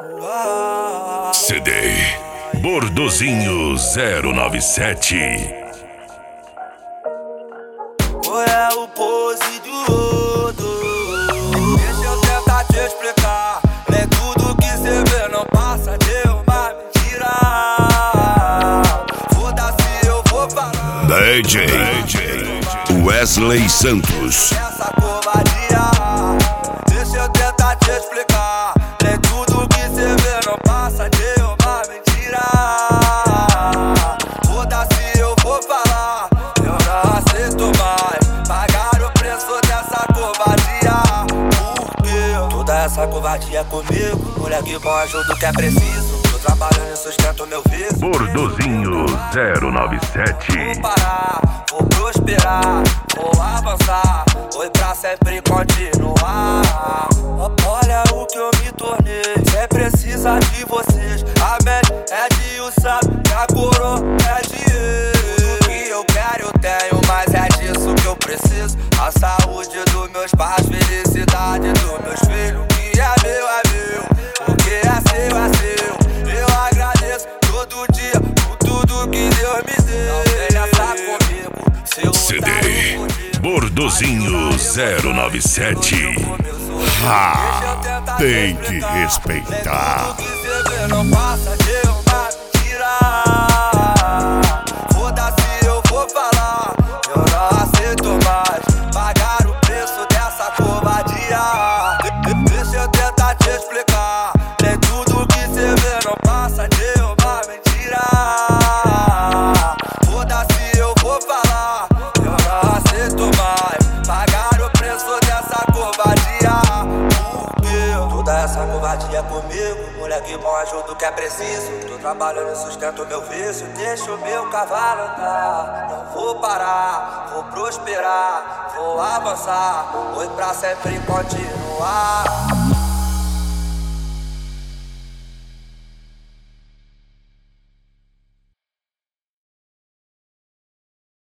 CD Bordozinho 097. Qual é o pose do rodo? Deixa eu tentar te explicar. Nem tudo que cê vê não passa de uma mentira. Foda-se, eu vou falar. DJ Wesley Santos. Essa covardia. Deixa eu tentar te explicar. Nem tudo que cê vê não passa de uma mentira. Foda-se, eu vou falar. Eu não aceito mais pagar o preço dessa covardia. Por quê? Toda essa covardia comigo. Moleque bom, ajuda o que é preciso. Tô trabalhando e sustento meu vício. Bordozinho 097. Vou parar, vou prosperar, vou avançar. Foi pra sempre continuar. Olha o que eu me tornei. Cê precisa de vocês. A mente é de um sábio e a coroa é de ele. Tudo que eu quero eu tenho, mas é disso que eu preciso. A saúde dos meus pais, felicidade dos meus filhos. O que é meu, o que é seu. Eu agradeço todo dia por tudo que Deus me deu. Não venha estar comigo se eu CD Bordozinho 097. Tem que respeitar. tudo que cê vê não passa de uma mentira. Foda-se, eu vou falar. Eu não aceito mais pagar o preço dessa covardia. Deixa eu tentar te explicar. Nem tudo que cê vê não passa de uma mentira. Foda-se, eu vou falar. Eu não aceito mais pagar o preço dessa covardia. Por quê? Toda essa covardia comigo. Moleque bom, ajuda o que é preciso. Tô trabalhando e sustento meu vício. Deixa o meu cavalo andar. Não vou parar, vou prosperar, vou avançar. Foi pra sempre continuar.